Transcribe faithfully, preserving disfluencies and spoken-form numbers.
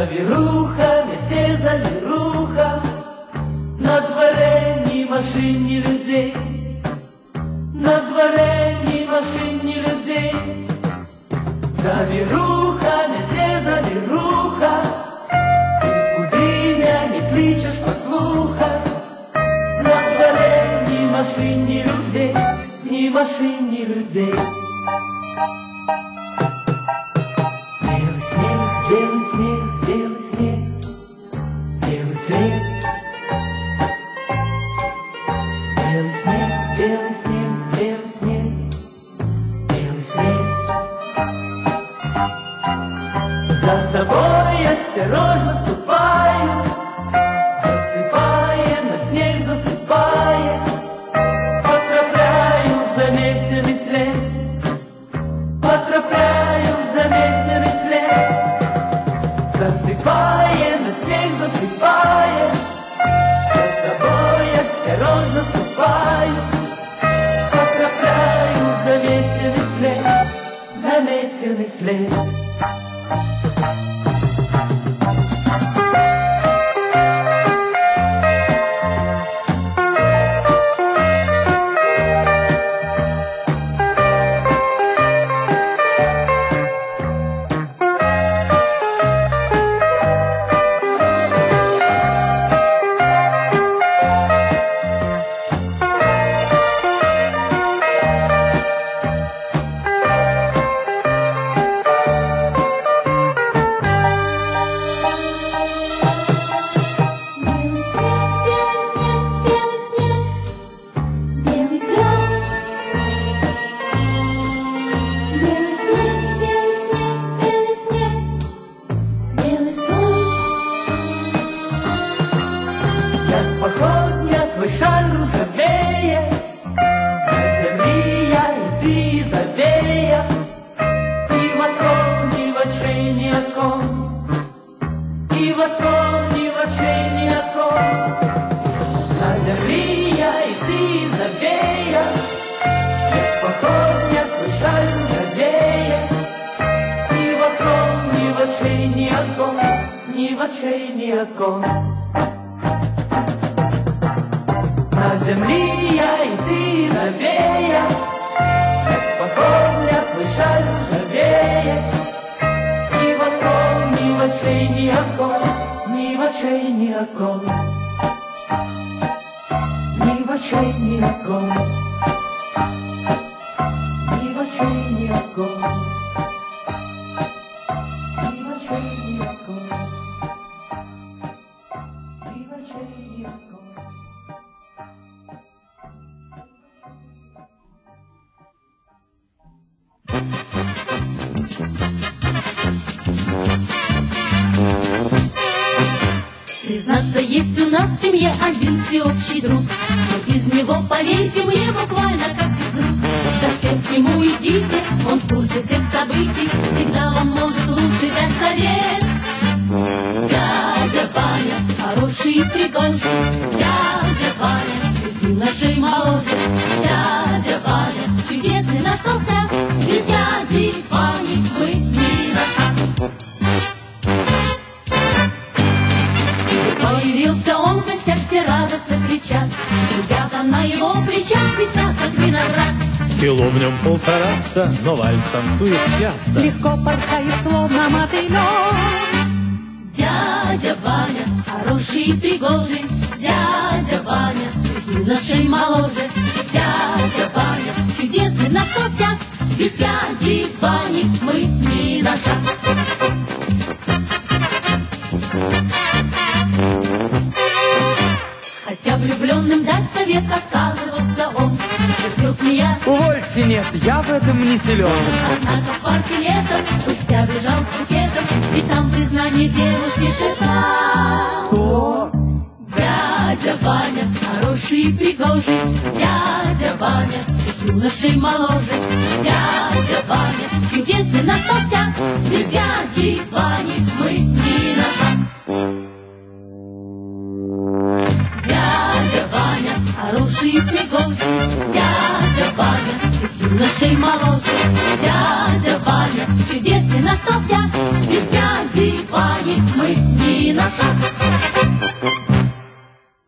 Завіруха, мете завіруха, на дворе ні машин, ні людей, на дворе ні машин, ні людей. Завіруха, мете завіруха, ти куди мене кличеш послухать? На дворе ні машин, ні людей, ні машин, ні людей. Белый снег, белый снег, белый снег, белый снег. Белый снег, белый снег, белый снег, белый снег. За тобой осторожно ступаю, засыпая, на снег засыпая, потрапляю в заметенный след, потрапляю в заметенный след. Засыпая, на снег засыпая, за тобой осторожно ступаю, потрапляю в заметенный след, заметенный след. На земле я и ты забея, как походня твой шаль ржавея. Ни в окон, ни в очей, ни окон, ни в очей, ни окон, ни в очей, ни окон, ни в очей, ни окон, ни в очей, ни окон. Признаться, есть у нас в семье один всеобщий друг, но без него, поверьте мне, буквально как без рук. Совсем к нему идите, он в курсе всех событий, всегда вам может лучше дать совет. Дядя Ваня, хороший и пригожий, дядя Ваня, юношей моложе. Дядя Ваня, чудесный наш толстяк, без дяди Вани мы ни на шаг. Появился он в гостях, все радостно кричат, ребята на его плечах висят, как виноград. Кило в нем полтораста, но вальс танцует часто, легко порхает, словно мотылек. Дядя Ваня, хороший и пригожий, дядя Ваня, юношей моложе. Дядя Ваня, чудесный наш толстяк, без дяди Вани мы ни на шаг. Хотя влюбленным дать совет отказывался он, терпел смеясь. Увольте, нет, я в этом не силен. Однако в парке летом, спустя бежал с букетом, и там признание девушки шептал. Кто? Дядя Ваня, хороший и пригожий, дядя Ваня, юношей моложе. Дядя Ваня, чудесный наш толстяк, без дяди Вани мы ни на шаг. Дядя Ваня, хороший и пригожий, дядя Ваня, юношей моложе. Дядя Ваня, чудесный наш толстяк, без дяди Вани мы ни на шаг.